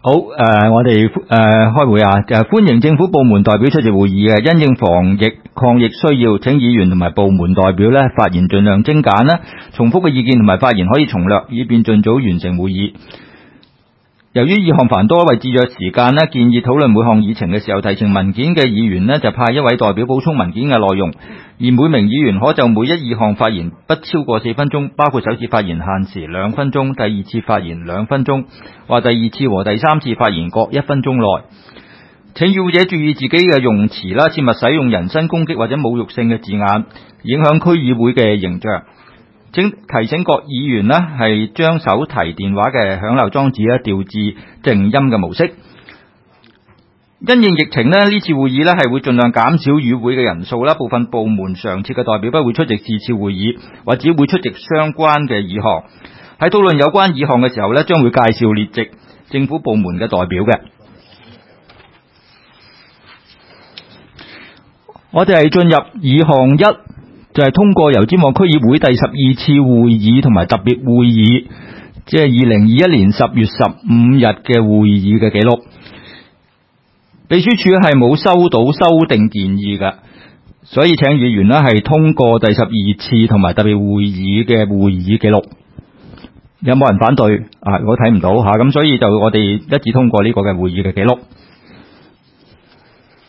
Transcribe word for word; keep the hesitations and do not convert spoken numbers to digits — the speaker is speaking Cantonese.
好，誒、呃，我哋誒、呃、開會啊，就歡迎政府部門代表出席會議嘅，因應防疫抗疫需要，請議員同埋部門代表咧發言盡量精簡啦，重複嘅意見同埋發言可以重略，以便盡早完成會議。由於議項繁多，為節約時間咧，建議討論每項議程嘅時候，提呈文件嘅議員咧就派一位代表補充文件嘅內容，而每名議員可就每一議項發言不超過四分鐘，包括首次發言限時兩分鐘，第二次發言兩分鐘，或第二次和第三次發言各一分鐘內。請議會者注意自己嘅用詞啦，切勿使用人身攻擊或者侮辱性嘅字眼，影響區議會嘅形象。請提醒各議員呢係將手提電話嘅響漏裝置咧調至靜音嘅模式。因應疫情呢，呢次會議呢係會盡量減少與會嘅人數啦。部分部門常設嘅代表不會出席是次會議，或者會出席相關嘅議項。喺討論有關議項嘅時候呢，將會介紹列席政府部門嘅代表嘅。我哋係進入議項一。就係、是、通過油尖旺區議會第十二次會議同埋特別會議，即係二零二一年十月十五日嘅會議嘅記錄。秘書處係冇收到修訂建議嘅，所以請議員呢係通過第十二次同埋特別會議嘅會議記錄。有冇人反對？啊，我睇唔到吓，咁所以就我哋一致通過呢個嘅會議嘅記錄。